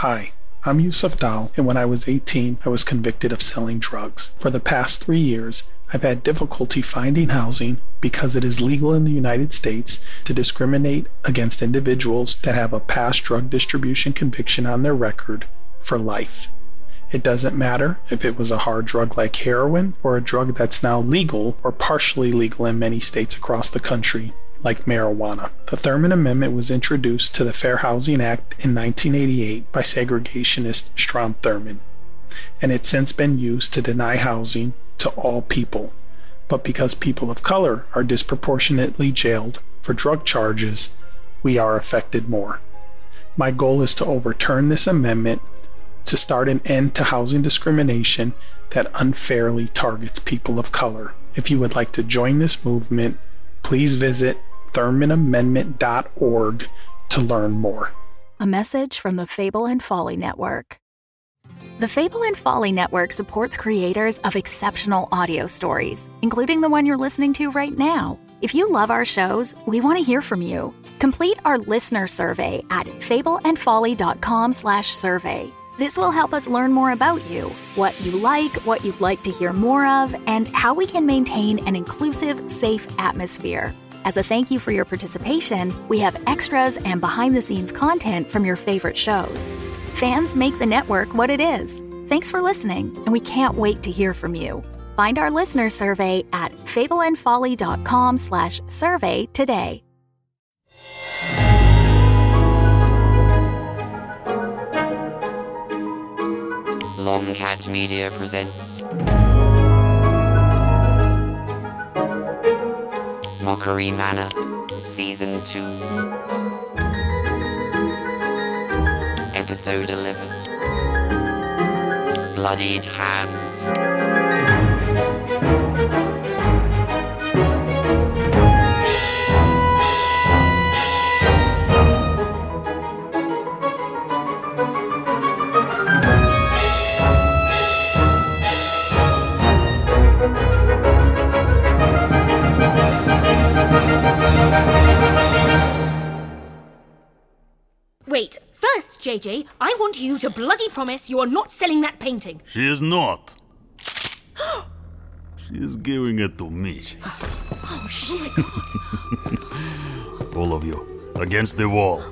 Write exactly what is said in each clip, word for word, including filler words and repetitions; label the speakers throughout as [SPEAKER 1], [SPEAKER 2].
[SPEAKER 1] Hi, I'm Yusuf Dal, and when I was eighteen, I was convicted of selling drugs. For the past three years, I've had difficulty finding housing because it is legal in the United States to discriminate against individuals that have a past drug distribution conviction on their record for life. It doesn't matter if it was a hard drug like heroin or a drug that's now legal or partially legal in many states across the country, like marijuana. The Thurman Amendment was introduced to the Fair Housing Act in nineteen eighty-eight by segregationist Strom Thurmond, and it's since been used to deny housing to all people. But because people of color are disproportionately jailed for drug charges, we are affected more. My goal is to overturn this amendment to start an end to housing discrimination that unfairly targets people of color. If you would like to join this movement, please visit thurman amendment dot org to learn more.
[SPEAKER 2] A message from the Fable and Folly Network. The Fable and Folly Network supports creators of exceptional audio stories, including the one you're listening to right now. If you love our shows, we want to hear from you. Complete our listener survey at fable and folly dot com slash survey. This will help us learn more about you, what you like, what you'd like to hear more of, and how we can maintain an inclusive, safe atmosphere. As a thank you for your participation, we have extras and behind-the-scenes content from your favorite shows. Fans make the network what it is. Thanks for listening, and we can't wait to hear from you. Find our listener survey at fable and folly dot com slash survey today.
[SPEAKER 3] Longcat Media presents Mockery Manor, Season two, Episode eleven, Bloodied Hands.
[SPEAKER 4] Wait, first, J J, I want you to bloody promise you are not selling that painting.
[SPEAKER 5] She is not. She is giving it to me. Jesus.
[SPEAKER 4] Oh, shit.
[SPEAKER 5] All of you, against the wall.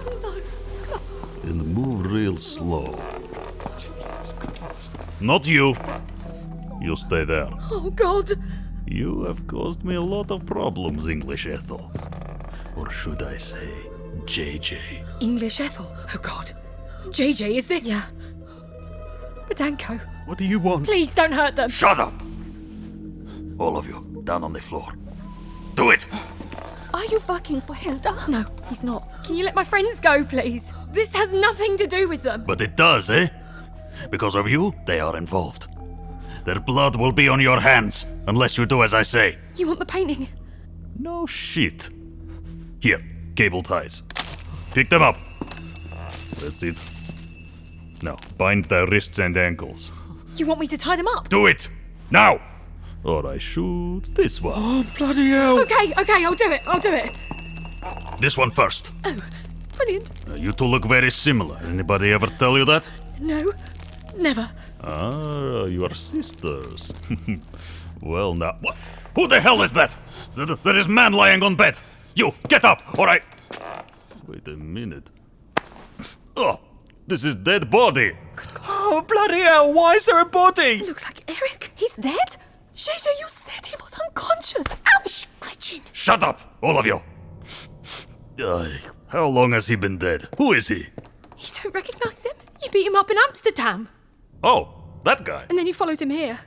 [SPEAKER 5] And move real slow. Jesus Christ. Not you. You stay there.
[SPEAKER 4] Oh, God.
[SPEAKER 5] You have caused me a lot of problems, English Ethel. Or should I say, J J.
[SPEAKER 4] English Ethel? Oh, God. J J, is this? Yeah. Bedanko.
[SPEAKER 6] What do you want?
[SPEAKER 4] Please don't hurt them.
[SPEAKER 5] Shut up! All of you, down on the floor. Do it!
[SPEAKER 4] Are you fucking for Hilda? No, he's not. Can you let my friends go, please? This has nothing to do with them.
[SPEAKER 5] But it does, eh? Because of you, they are involved. Their blood will be on your hands, unless you do as I say.
[SPEAKER 4] You want the painting?
[SPEAKER 5] No shit. Here, cable ties. Pick them up. That's it. Now, bind their wrists and ankles.
[SPEAKER 4] You want me to tie them up?
[SPEAKER 5] Do it! Now! Or I shoot this one.
[SPEAKER 6] Oh, bloody hell!
[SPEAKER 4] Okay, okay, I'll do it, I'll do it.
[SPEAKER 5] This one first.
[SPEAKER 4] Oh, brilliant.
[SPEAKER 5] Uh, you two look very similar. Anybody ever tell you that?
[SPEAKER 4] No, never.
[SPEAKER 5] Ah, you are sisters. Well, now... What? Who the hell is that? Th- There is man lying on bed. You, get up, or I... Wait a minute. Oh, this is dead body.
[SPEAKER 6] Oh, bloody hell, why is there a body?
[SPEAKER 4] It looks like Eric. He's dead? J J, you said he was unconscious. Ouch! Gretchen.
[SPEAKER 5] Shut up, all of you. Uh, how long has he been dead? Who is he?
[SPEAKER 4] You don't recognise him? You beat him up in Amsterdam.
[SPEAKER 5] Oh, that guy.
[SPEAKER 4] And then you followed him here.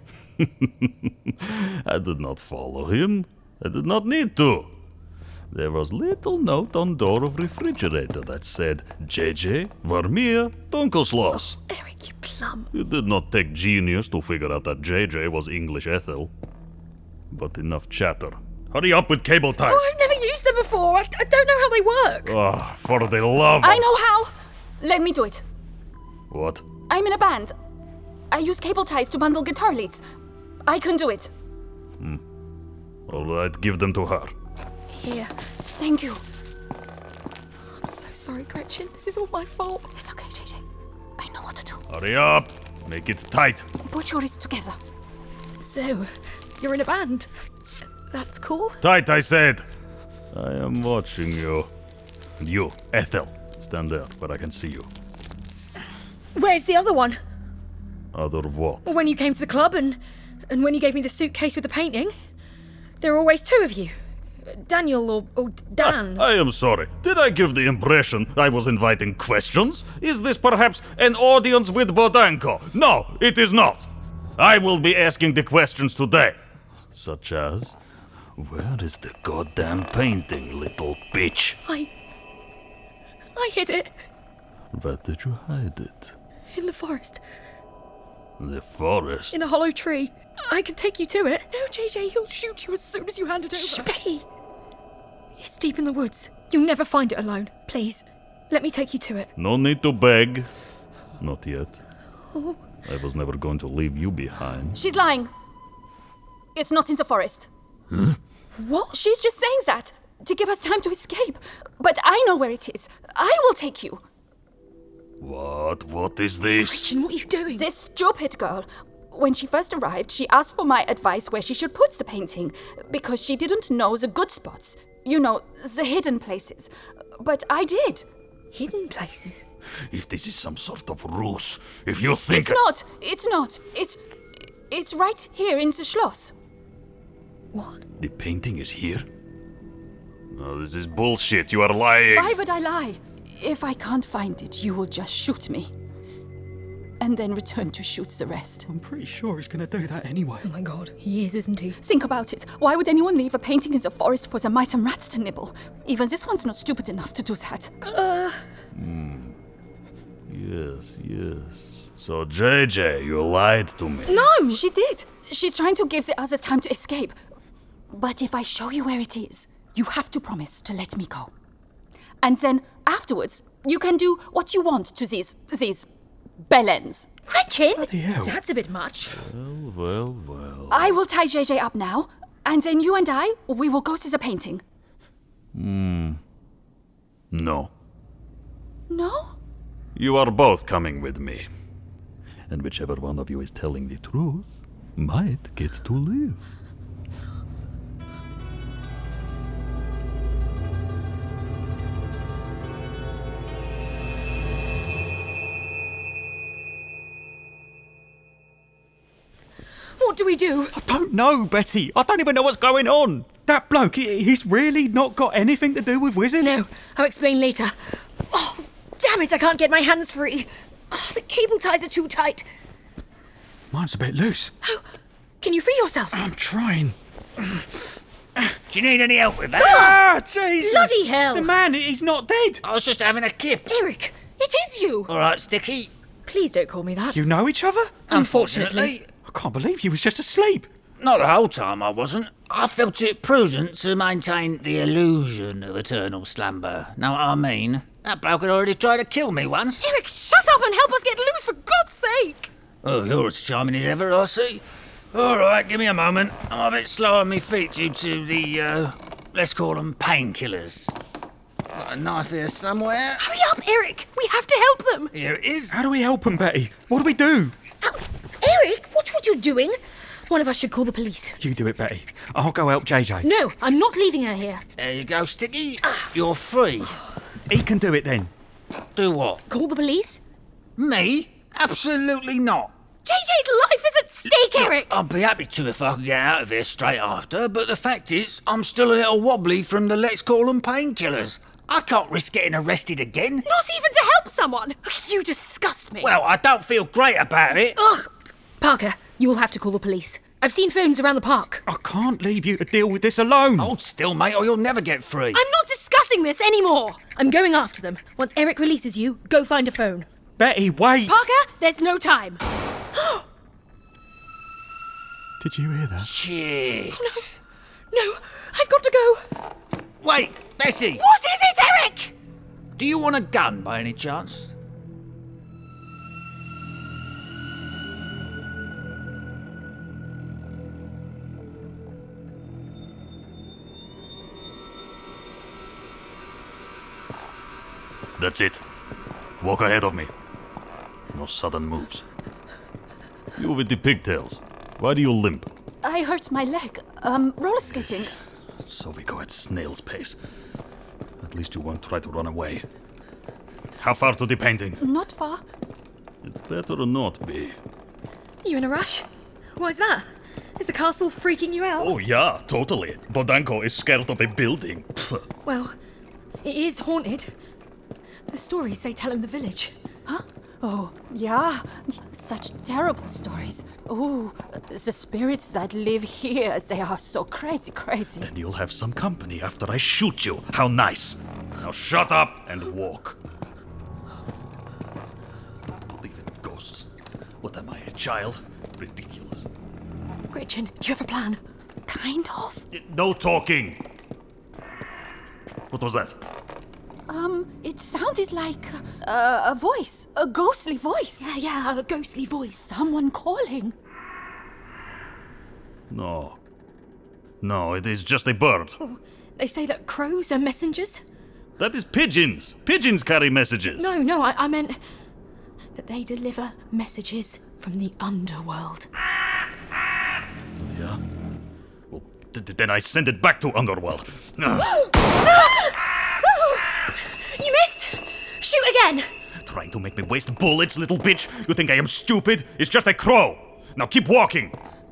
[SPEAKER 5] I did not follow him. I did not need to. There was little note on door of refrigerator that said J J, Vermeer, Donkelschloss.
[SPEAKER 4] Eric, you plum.
[SPEAKER 5] It did not take genius to figure out that J J was English Ethel. But enough chatter. Hurry up with cable ties.
[SPEAKER 4] Oh, I've never used them before. I, I don't know how they work.
[SPEAKER 5] Ah, for the love of...
[SPEAKER 7] I know how! Let me do it.
[SPEAKER 5] What?
[SPEAKER 7] I'm in a band. I use cable ties to bundle guitar leads. I can do it.
[SPEAKER 5] Hmm. All right, give them to her.
[SPEAKER 4] Here.
[SPEAKER 7] Thank you.
[SPEAKER 4] I'm so sorry, Gretchen. This is all my fault.
[SPEAKER 7] It's okay, J J.
[SPEAKER 5] Hurry up! Make it tight!
[SPEAKER 7] Put your wrists together.
[SPEAKER 4] So, you're in a band. That's cool.
[SPEAKER 5] Tight, I said! I am watching you. And you, Ethel, stand there where I can see you.
[SPEAKER 4] Where's the other one?
[SPEAKER 5] Other what?
[SPEAKER 4] When you came to the club and and when you gave me the suitcase with the painting. There are always two of you. Daniel or, or Dan.
[SPEAKER 5] I am sorry. Did I give the impression I was inviting questions? Is this perhaps an audience with Bodanko? No, it is not. I will be asking the questions today. Such as, where is the goddamn painting, little bitch?
[SPEAKER 4] I... I hid it.
[SPEAKER 5] Where did you hide it?
[SPEAKER 4] In the forest.
[SPEAKER 5] The forest?
[SPEAKER 4] In a hollow tree. I can take you to it. No, J J, he'll shoot you as soon as you hand it over. Shh, Betty! It's deep in the woods. You'll never find it alone. Please, let me take you to it.
[SPEAKER 5] No need to beg. Not yet. Oh. I was never going to leave you behind.
[SPEAKER 7] She's lying. It's not in the forest.
[SPEAKER 5] Huh?
[SPEAKER 4] What?
[SPEAKER 7] She's just saying that to give us time to escape. But I know where it is. I will take you.
[SPEAKER 5] What? What is this?
[SPEAKER 4] Christian, what are you doing?
[SPEAKER 7] This stupid girl. When she first arrived, she asked for my advice where she should put the painting, because she didn't know the good spots. You know, the hidden places. But I did.
[SPEAKER 4] Hidden places?
[SPEAKER 5] If this is some sort of ruse, if you think...
[SPEAKER 7] It's not! It's not! It's... It's right here in the Schloss.
[SPEAKER 4] What?
[SPEAKER 5] The painting is here? No, this is bullshit. You are lying.
[SPEAKER 7] Why would I lie? If I can't find it, you will just shoot me. And then return to shoot the rest.
[SPEAKER 6] I'm pretty sure he's gonna do that anyway.
[SPEAKER 4] Oh my god, he is, isn't he?
[SPEAKER 7] Think about it. Why would anyone leave a painting in the forest for the mice and rats to nibble? Even this one's not stupid enough to do that.
[SPEAKER 4] Uh...
[SPEAKER 5] Hmm. Yes, yes. So, J J, you lied to me.
[SPEAKER 7] No! She did. She's trying to give the others time to escape. But if I show you where it is, you have to promise to let me go. And then, afterwards, you can do what you want to these... these... bellends.
[SPEAKER 4] Gretchen?
[SPEAKER 6] Bloody hell.
[SPEAKER 4] That's a bit much.
[SPEAKER 5] Well, well, well.
[SPEAKER 7] I will tie J J up now, and then you and I, we will go to the painting.
[SPEAKER 5] Hmm. No.
[SPEAKER 7] No?
[SPEAKER 5] You are both coming with me. And whichever one of you is telling the truth might get to live.
[SPEAKER 4] What do we do?
[SPEAKER 6] I don't know, Betty. I don't even know what's going on. That bloke, he, he's really not got anything to do with Wizard?
[SPEAKER 4] No, I'll explain later. Oh, damn it, I can't get my hands free. Oh, the cable ties are too tight.
[SPEAKER 6] Mine's a bit loose.
[SPEAKER 4] Oh, can you free yourself?
[SPEAKER 6] I'm trying.
[SPEAKER 8] Do you need any help with that?
[SPEAKER 6] Ah, Jesus!
[SPEAKER 4] Bloody hell!
[SPEAKER 6] The man, he's not dead.
[SPEAKER 8] I was just having a kip.
[SPEAKER 4] Eric, it is you!
[SPEAKER 8] All right, Sticky.
[SPEAKER 4] Please don't call me that.
[SPEAKER 6] You know each other?
[SPEAKER 4] Unfortunately.
[SPEAKER 6] I can't believe you was just asleep.
[SPEAKER 8] Not the whole time I wasn't. I felt it prudent to maintain the illusion of eternal slumber. Know what I mean? That bloke had already tried to kill me once.
[SPEAKER 4] Eric, shut up and help us get loose, for God's sake!
[SPEAKER 8] Oh, you're as charming as ever, I see. All right, give me a moment. I'm a bit slow on my feet due to the, uh, let's call them painkillers. Got a knife here somewhere.
[SPEAKER 4] Hurry up, Eric! We have to help them!
[SPEAKER 8] Here it is.
[SPEAKER 6] How do we help him, Betty? What do we do?
[SPEAKER 4] Ow. Eric, watch what you're doing. One of us should call the police.
[SPEAKER 6] You do it, Betty. I'll go help J J.
[SPEAKER 4] No, I'm not leaving her here.
[SPEAKER 8] There you go, Sticky. You're free.
[SPEAKER 6] He can do it then.
[SPEAKER 8] Do what?
[SPEAKER 4] Call the police?
[SPEAKER 8] Me? Absolutely not.
[SPEAKER 4] J J's life is at stake, Eric!
[SPEAKER 8] I'd be happy to if I could get out of here straight after, but the fact is, I'm still a little wobbly from the let's call them painkillers. I can't risk getting arrested again.
[SPEAKER 4] Not even to help someone! You disgust me.
[SPEAKER 8] Well, I don't feel great about it.
[SPEAKER 4] Ugh. Parker, you'll have to call the police. I've seen phones around the park.
[SPEAKER 6] I can't leave you to deal with this alone.
[SPEAKER 8] Hold still, mate, or you'll never get free.
[SPEAKER 4] I'm not discussing this anymore. I'm going after them. Once Eric releases you, go find a phone.
[SPEAKER 6] Betty, wait!
[SPEAKER 4] Parker, there's no time.
[SPEAKER 6] Did you hear that?
[SPEAKER 8] Shit.
[SPEAKER 4] No, no, I've got to go.
[SPEAKER 8] Wait, Bessie.
[SPEAKER 4] What is it, Eric?
[SPEAKER 8] Do you want a gun by any chance?
[SPEAKER 5] That's it. Walk ahead of me. No sudden moves. You with the pigtails. Why do you limp?
[SPEAKER 7] I hurt my leg. Um, roller skating.
[SPEAKER 5] So we go at snail's pace. At least you won't try to run away. How far to the painting?
[SPEAKER 7] Not far.
[SPEAKER 5] It better not be.
[SPEAKER 4] You in a rush? Why's that? Is the castle freaking you out?
[SPEAKER 5] Oh yeah, totally. Bodanko is scared of a building.
[SPEAKER 4] Well, it is haunted. The stories they tell in the village.
[SPEAKER 7] Huh? Oh, yeah. Such terrible stories. Oh, the spirits that live here, they are so crazy, crazy.
[SPEAKER 5] Then you'll have some company after I shoot you. How nice. Now shut up and walk. I believe in ghosts. What am I, a child? Ridiculous.
[SPEAKER 4] Gretchen, do you have a plan?
[SPEAKER 7] Kind of.
[SPEAKER 5] No talking. What was that?
[SPEAKER 7] Um, it sounded like uh, a voice, a ghostly voice.
[SPEAKER 4] Yeah, yeah, a ghostly voice.
[SPEAKER 7] Someone calling.
[SPEAKER 5] No. No, it is just a bird.
[SPEAKER 4] Oh, they say that crows are messengers?
[SPEAKER 5] That is pigeons. Pigeons carry messages.
[SPEAKER 4] No, no, I, I meant that they deliver messages from the underworld.
[SPEAKER 5] Yeah? Well, th- th- then I send it back to Underworld. Ah.
[SPEAKER 4] You missed! Shoot again!
[SPEAKER 5] Trying to make me waste bullets, little bitch? You think I am stupid? It's just a crow. Now keep walking.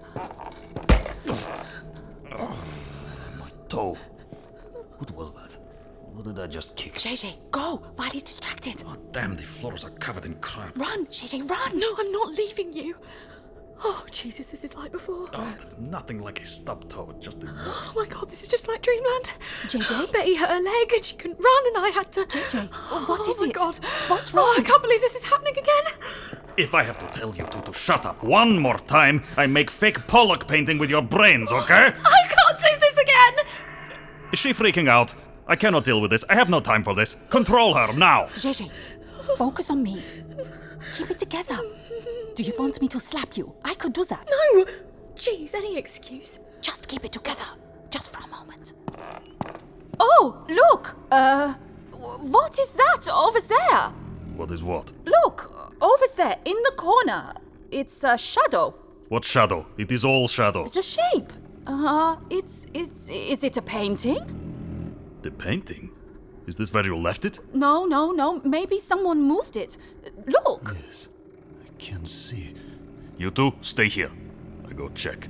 [SPEAKER 5] Oh, my toe. What was that? What did I just kick?
[SPEAKER 7] J J, go while he's distracted.
[SPEAKER 5] Oh, damn, the floors are covered in crap.
[SPEAKER 7] Run, J J, run!
[SPEAKER 4] No, I'm not leaving you. Oh, Jesus, this is like before.
[SPEAKER 5] Oh, there's nothing like a stubbed toe, just the worst.
[SPEAKER 4] Oh my God, this is just like Dreamland.
[SPEAKER 7] J J?
[SPEAKER 4] Betty hurt her leg and she couldn't run and I had to...
[SPEAKER 7] J J, what is
[SPEAKER 4] oh my
[SPEAKER 7] it?
[SPEAKER 4] God.
[SPEAKER 7] What's wrong?
[SPEAKER 4] Oh, I can't believe this is happening again.
[SPEAKER 5] If I have to tell you two to shut up one more time, I make fake Pollock painting with your brains, okay?
[SPEAKER 4] I can't do this again.
[SPEAKER 5] Is she freaking out? I cannot deal with this. I have no time for this. Control her, now!
[SPEAKER 7] J J, focus on me. Keep it together. Do you want me to slap you? I could do that.
[SPEAKER 4] No! Jeez, any excuse.
[SPEAKER 7] Just keep it together. Just for a moment. Oh, look! Uh, what is that over there?
[SPEAKER 5] What is what?
[SPEAKER 7] Look, over there, in the corner. It's a shadow.
[SPEAKER 5] What shadow? It is all shadow.
[SPEAKER 7] It's a shape. Uh, it's, it's, is it a painting?
[SPEAKER 5] The painting? Is this where you left it?
[SPEAKER 7] No, no, no. Maybe someone moved it. Look.
[SPEAKER 5] Yes, I can see. You two, stay here. I go check.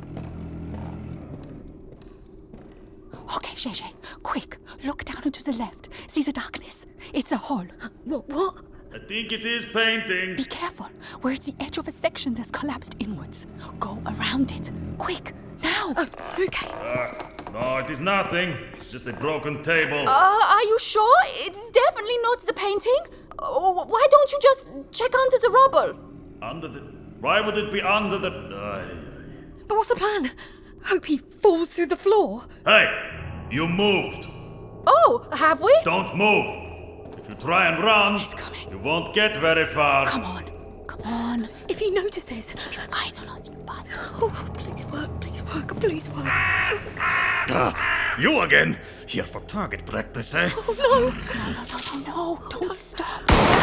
[SPEAKER 7] Okay, J J, quick. Look down and to the left. See the darkness? It's a hole.
[SPEAKER 4] What? What?
[SPEAKER 5] I think it is painting.
[SPEAKER 7] Be careful. We're at the edge of a section that's collapsed inwards. Go around it. Quick, now.
[SPEAKER 4] Oh, okay.
[SPEAKER 5] Ugh, no, it is nothing. It's just a broken table.
[SPEAKER 7] Uh, are you sure? It's definitely not the painting. Oh, why don't you just check under the rubble?
[SPEAKER 5] Under the... Why would it be under the... Uh,
[SPEAKER 4] But what's the plan? Hope he falls through the floor.
[SPEAKER 5] hey! You moved.
[SPEAKER 7] Oh, have we?
[SPEAKER 5] Don't move. If you try and run,
[SPEAKER 7] He's coming.
[SPEAKER 5] you won't get very far.
[SPEAKER 7] Come on, come on.
[SPEAKER 4] If he notices.
[SPEAKER 7] Keep your eyes on us, you bastard.
[SPEAKER 4] Oh, please work, please work, please work.
[SPEAKER 5] Ah, you again? Here for target practice, eh?
[SPEAKER 4] Oh, no.
[SPEAKER 7] No, no, no, no, don't stop.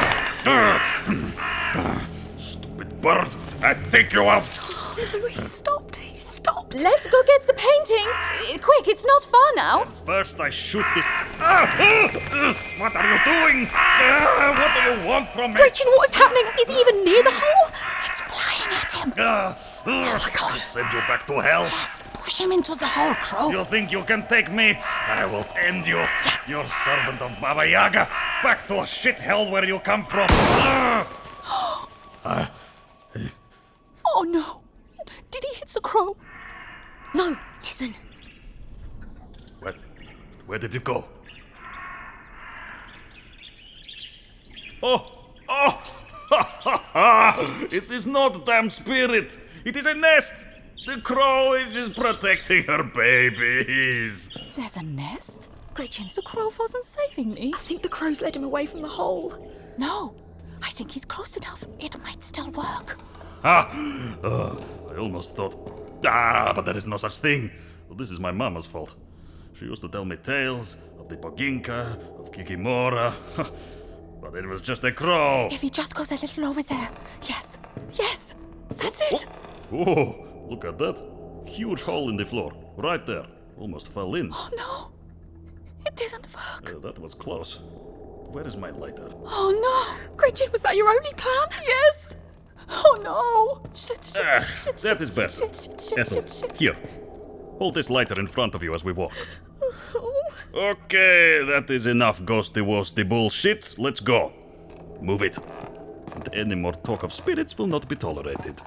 [SPEAKER 5] Stupid bird! I take you out!
[SPEAKER 4] Oh, no, he stopped, he stopped.
[SPEAKER 7] Let's go get the painting. Uh, quick, it's not far now.
[SPEAKER 5] First I shoot this... Ah, ah, ah, what are you doing? Ah, what do you want from me?
[SPEAKER 4] Gretchen, what is happening? Is he even near the hole?
[SPEAKER 7] It's flying at him.
[SPEAKER 5] Ah,
[SPEAKER 7] Oh my God.
[SPEAKER 5] I'll send you back to hell.
[SPEAKER 7] Yes, push him into the hole, Crow.
[SPEAKER 5] You think you can take me? I will end you.
[SPEAKER 7] Yes.
[SPEAKER 5] Your servant of Baba Yaga. Back to a shit hell where you come from. Ah. Ah.
[SPEAKER 7] Oh no. Did he hit the crow?
[SPEAKER 4] No, listen.
[SPEAKER 5] Where, where did it go? Oh! Oh! Ha ha ha! It is not a damn spirit! It is a nest! The crow is just protecting her babies!
[SPEAKER 7] There's a nest?
[SPEAKER 4] Gretchen,
[SPEAKER 7] The crow wasn't saving me.
[SPEAKER 4] I think the crows led him away from the hole.
[SPEAKER 7] No, I think he's close enough. It might still work.
[SPEAKER 5] Ah! Oh, I almost thought... Ah, but there is no such thing. Well, this is my mama's fault. She used to tell me tales of the Boginka, of Kikimora. But it was just a crow.
[SPEAKER 7] If he just goes a little over there. Yes. Yes. That's it.
[SPEAKER 5] Oh, look at that. Huge hole in the floor. Right there. Almost fell in.
[SPEAKER 7] Oh no. It didn't work.
[SPEAKER 5] Uh, that was close. Where is my lighter?
[SPEAKER 7] Oh no.
[SPEAKER 4] Gretchen, was that your only plan?
[SPEAKER 7] Yes. Oh no. Shit, shit,
[SPEAKER 5] Ah,
[SPEAKER 7] shit, shit,
[SPEAKER 5] that
[SPEAKER 7] shit,
[SPEAKER 5] is better.
[SPEAKER 7] shit, shit, shit,
[SPEAKER 5] Ethel,
[SPEAKER 7] shit, shit.
[SPEAKER 5] here. Hold this lighter in front of you as we walk. Okay, that is enough ghosty-wosty bullshit. Let's go. Move it. And any more talk of spirits will not be tolerated.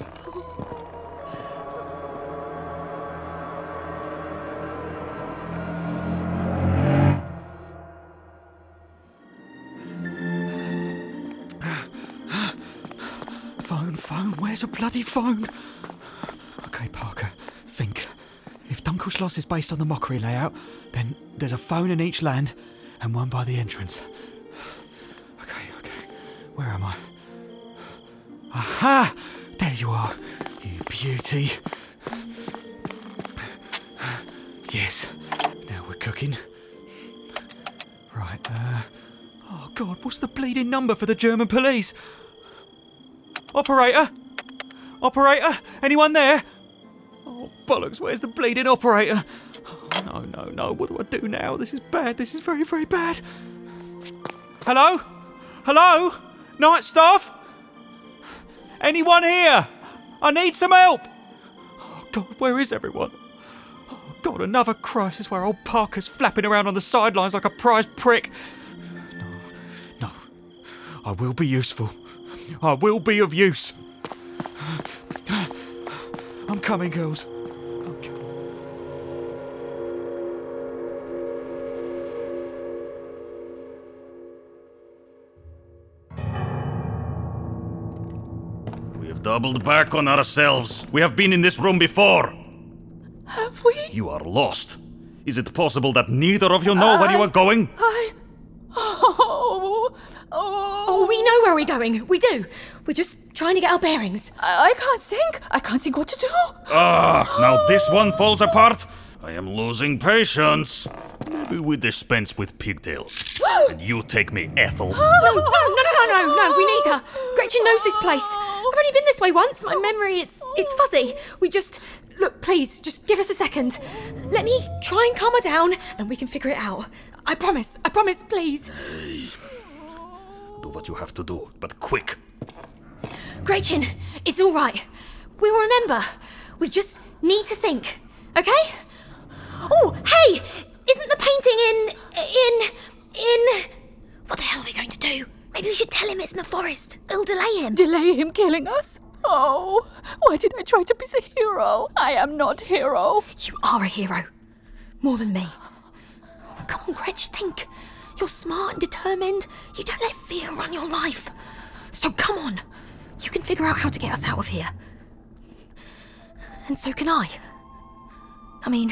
[SPEAKER 6] Phone, phone, where's a bloody phone? Okay, Parker, think. If Dunkelschloss is based on the mockery layout, then there's a phone in each land and one by the entrance. Okay, okay, where am I? Aha! There you are, you beauty. Yes, now we're cooking. Right, uh... oh God, what's the bleeding number for the German police? Operator? Operator? Anyone there? Oh, bollocks, where's the bleeding operator? Oh, no, no, no, what do I do now? This is bad, this is very, very bad. Hello? Hello? Night staff? Anyone here? I need some help! Oh, God, where is everyone? Oh, God, another crisis where old Parker's flapping around on the sidelines like a prize prick. No, no, I will be useful. I will be of use. I'm coming, girls. I'm coming.
[SPEAKER 5] We have doubled back on ourselves. We have been in this room before.
[SPEAKER 7] Have we?
[SPEAKER 5] You are lost. Is it possible that neither of you know I, where you are going?
[SPEAKER 7] I... Oh... Oh...
[SPEAKER 4] Oh, we know where we're going. We do. We're just trying to get our bearings.
[SPEAKER 7] I, I can't think. I can't think what to do.
[SPEAKER 5] Ah, now this one falls apart. I am losing patience. Maybe we dispense with pigtails. And you take me, Ethel.
[SPEAKER 4] No, no, no, no, no, no, no. We need her. Gretchen knows this place. I've only been this way once. My memory, it's it's fuzzy. We just... Look, please, just give us a second. Let me try and calm her down, and we can figure it out. I promise. I promise, please.
[SPEAKER 5] Do what you have to do, but quick.
[SPEAKER 4] Gretchen, it's all right. We'll remember. We just need to think, okay? Oh, hey! Isn't the painting in... in... in... What the hell are we going to do? Maybe we should tell him it's in the forest. It'll delay him.
[SPEAKER 7] Delay him killing us? Oh, why did I try to be the hero? I am not hero.
[SPEAKER 4] You are a hero. More than me. Come on, Gretch, think. You're smart and determined. You don't let fear run your life. So come on. You can figure out how to get us out of here. And so can I. I mean,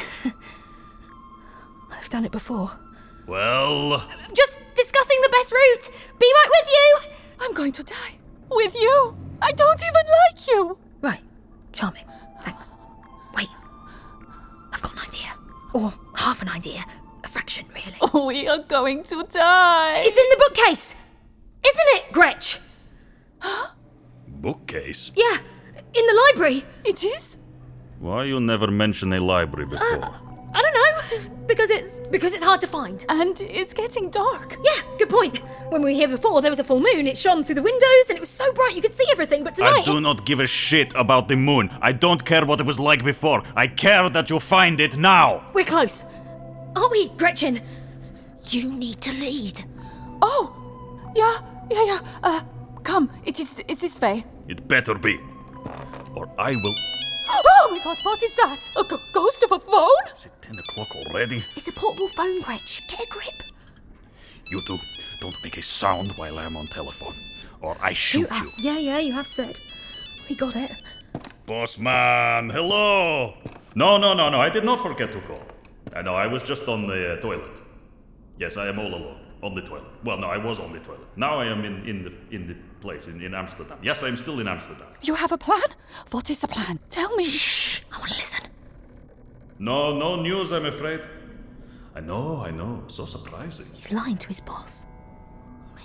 [SPEAKER 4] I've done it before.
[SPEAKER 5] Well...
[SPEAKER 4] Just discussing the best route. Be right with you.
[SPEAKER 7] I'm going to die. With you? I don't even like you.
[SPEAKER 4] Right. Charming. Thanks. Wait. I've got an idea. Or half an idea. A fraction, really.
[SPEAKER 7] Oh, we are going to die.
[SPEAKER 4] It's in the bookcase. Isn't it, Gretch?
[SPEAKER 5] Bookcase?
[SPEAKER 4] Yeah. In the library.
[SPEAKER 7] It is?
[SPEAKER 5] Why you never mention a library before?
[SPEAKER 4] Uh, I don't know. Because it's because it's hard to find.
[SPEAKER 7] And it's getting dark.
[SPEAKER 4] Yeah, good point. When we were here before, there was a full moon. It shone through the windows, and it was so bright you could see everything. But tonight,
[SPEAKER 5] I do
[SPEAKER 4] it's...
[SPEAKER 5] not give a shit about the moon. I don't care what it was like before. I care that you find it now.
[SPEAKER 4] We're close, aren't we, Gretchen? You need to lead.
[SPEAKER 7] Oh, yeah, yeah, yeah. Uh, come. It is. It's this way.
[SPEAKER 5] It better be, or I will.
[SPEAKER 7] Oh my God! What is that? A g- ghost of a phone?
[SPEAKER 5] Is it ten o'clock already?
[SPEAKER 4] It's a portable phone, Gretch. Get a grip.
[SPEAKER 5] You two, don't make a sound while I'm on telephone, or I shoot,
[SPEAKER 4] Shoot
[SPEAKER 5] you.
[SPEAKER 4] us. Yeah, yeah, you have said. We got it.
[SPEAKER 5] Boss man, hello. No, no, no, no. I did not forget to call. I know. I was just on the uh, toilet. Yes, I am all alone on the toilet. Well, no, I was on the toilet. Now I am in, in the in the place in, in Amsterdam. Yes, I am still in Amsterdam.
[SPEAKER 7] You have a plan? What is the plan? Tell me.
[SPEAKER 4] Shh! I want to listen.
[SPEAKER 5] No, no news, I'm afraid. I know, I know. So surprising.
[SPEAKER 4] He's lying to his boss. Maybe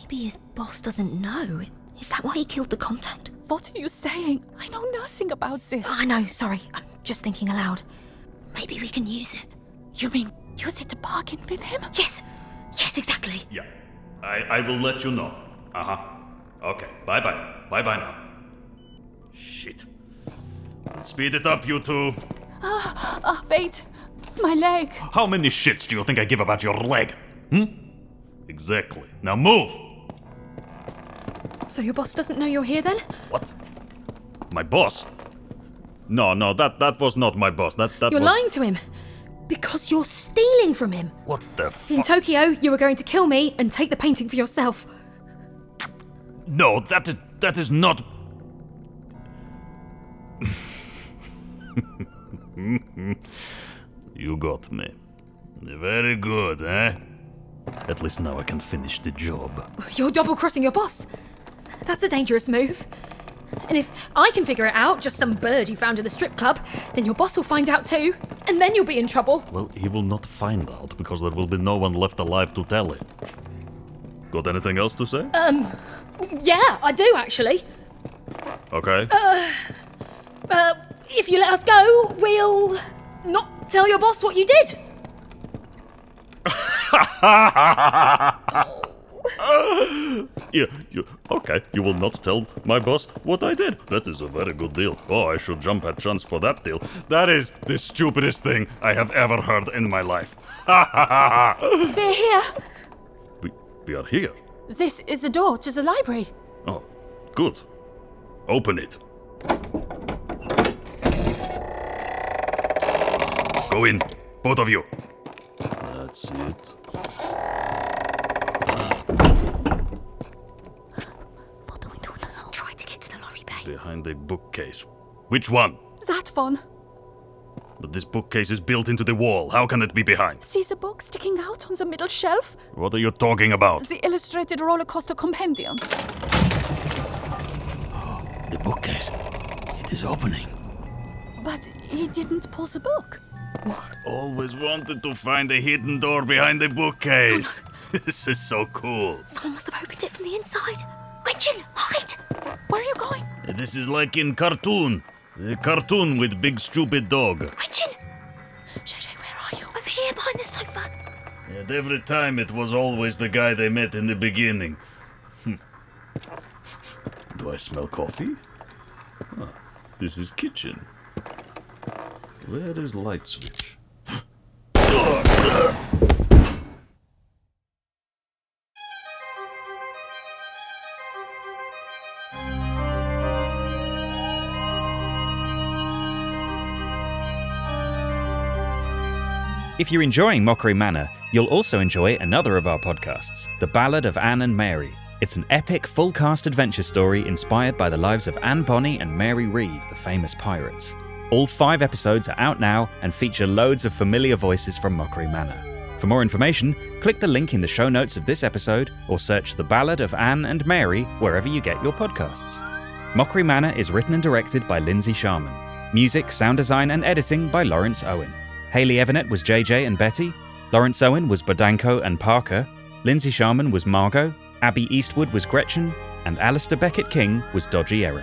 [SPEAKER 4] Maybe his boss doesn't know. Is that why he killed the contact?
[SPEAKER 7] What are you saying? I know nothing about this.
[SPEAKER 4] I know, sorry. I'm just thinking aloud. Maybe we can use it.
[SPEAKER 7] You mean use it to bargain with him?
[SPEAKER 4] Yes. Yes, exactly.
[SPEAKER 5] Yeah. I, I will let you know. Uh-huh. Okay. Bye-bye. Bye-bye now. Shit. Let's speed it up, you two.
[SPEAKER 7] Ah, ah, wait. My leg.
[SPEAKER 5] How many shits do you think I give about your leg? Hmm? Exactly. Now move!
[SPEAKER 4] So your boss doesn't know you're here then?
[SPEAKER 5] What? My boss? No, no, that that was not my boss. That that
[SPEAKER 4] You're
[SPEAKER 5] was...
[SPEAKER 4] lying to him. Because you're stealing from him.
[SPEAKER 5] What the
[SPEAKER 4] In
[SPEAKER 5] fuck?
[SPEAKER 4] Tokyo, you were going to kill me and take the painting for yourself.
[SPEAKER 5] No, that is that is not. You got me. Very good, eh? At least now I can finish the job.
[SPEAKER 4] You're double-crossing your boss. That's a dangerous move. And if I can figure it out, just some bird you found in the strip club, then your boss will find out too. And then you'll be in trouble.
[SPEAKER 5] Well, he will not find out because there will be no one left alive to tell him. Got anything else to say?
[SPEAKER 4] Um, yeah, I do actually.
[SPEAKER 5] Okay.
[SPEAKER 4] Uh, uh, if you let us go, we'll not tell your boss what you did.
[SPEAKER 5] Yeah, you, okay, you will not tell my boss what I did. That is a very good deal. Oh, I should jump at chance for that deal. That is the stupidest thing I have ever heard in my life.
[SPEAKER 7] We're here.
[SPEAKER 5] We, we are here.
[SPEAKER 7] This is the door to the library.
[SPEAKER 5] Oh, good. Open it. Go in, both of you. That's it.
[SPEAKER 4] What do we do now? Try to get to the lorry bay.
[SPEAKER 5] Behind a bookcase. Which one?
[SPEAKER 7] That one.
[SPEAKER 5] But this bookcase is built into the wall. How can it be behind?
[SPEAKER 7] See the book sticking out on the middle shelf?
[SPEAKER 5] What are you talking about?
[SPEAKER 7] The illustrated roller coaster compendium.
[SPEAKER 8] Oh, the bookcase. It is opening.
[SPEAKER 7] But he didn't pull the book.
[SPEAKER 5] What? Always wanted to find a hidden door behind the bookcase. This is so cool.
[SPEAKER 4] Someone must have opened it from the inside. Gretchen, hide!
[SPEAKER 7] Where are you going?
[SPEAKER 5] This is like in cartoon. A cartoon with big stupid dog.
[SPEAKER 4] Gretchen! Shay Shay, where are you? Over here, behind the sofa.
[SPEAKER 5] And every time it was always the guy they met in the beginning. Hm. Do I smell coffee? Huh. This is kitchen. Where is light switch?
[SPEAKER 6] If you're enjoying Mockery Manor, you'll also enjoy another of our podcasts, The Ballad of Anne and Mary. It's an epic, full-cast adventure story inspired by the lives of Anne Bonny and Mary Read, the famous pirates. All five episodes are out now and feature loads of familiar voices from Mockery Manor. For more information, click the link in the show notes of this episode or search The Ballad of Anne and Mary wherever you get your podcasts. Mockery Manor is written and directed by Lindsay Sharman. Music, sound design and editing by Lawrence Owen. Hayley Evanet was J J and Betty. Lawrence Owen was Bodanko and Parker. Lindsay Sharman was Margot. Abby Eastwood was Gretchen. And Alistair Beckett King was Dodgy Eric.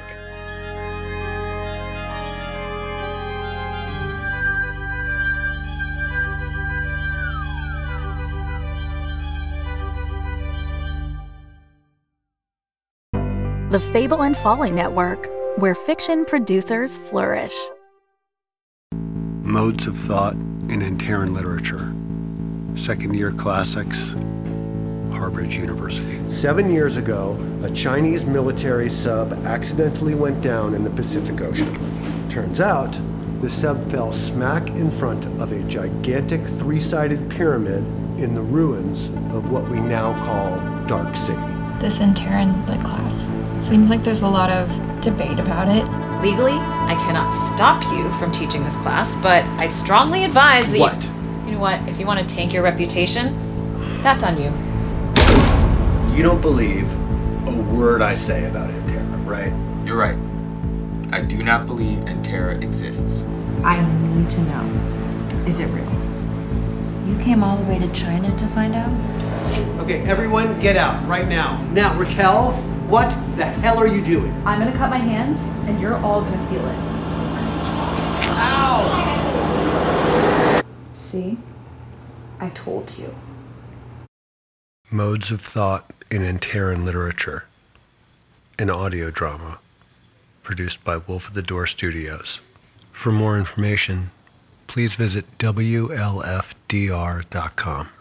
[SPEAKER 2] The Fable and Folly Network, where fiction producers flourish.
[SPEAKER 9] Modes of Thought in Antaran Literature. Second Year Classics, Harbridge University.
[SPEAKER 10] Seven years ago, a Chinese military sub accidentally went down in the Pacific Ocean. Turns out, the sub fell smack in front of a gigantic three-sided pyramid in the ruins of what we now call Dark City.
[SPEAKER 11] This Antaran Lit class. Seems like there's a lot of debate about it.
[SPEAKER 12] Legally, I cannot stop you from teaching this class, but I strongly advise that
[SPEAKER 10] what?
[SPEAKER 12] you... You know what? If you want to tank your reputation, that's on you.
[SPEAKER 10] You don't believe a word I say about Antera, right?
[SPEAKER 13] You're right. I do not believe Antera exists.
[SPEAKER 11] I need to know. Is it real?
[SPEAKER 14] You came all the way to China to find out?
[SPEAKER 10] Okay, everyone get out right now. Now, Raquel, what the hell are you doing?
[SPEAKER 14] I'm gonna cut my hand, and you're all gonna feel it.
[SPEAKER 10] Ow!
[SPEAKER 14] See? I told you.
[SPEAKER 9] Modes of Thought in Antaran Literature, an audio drama produced by Wolf of the Door Studios. For more information, please visit W L F D R dot com.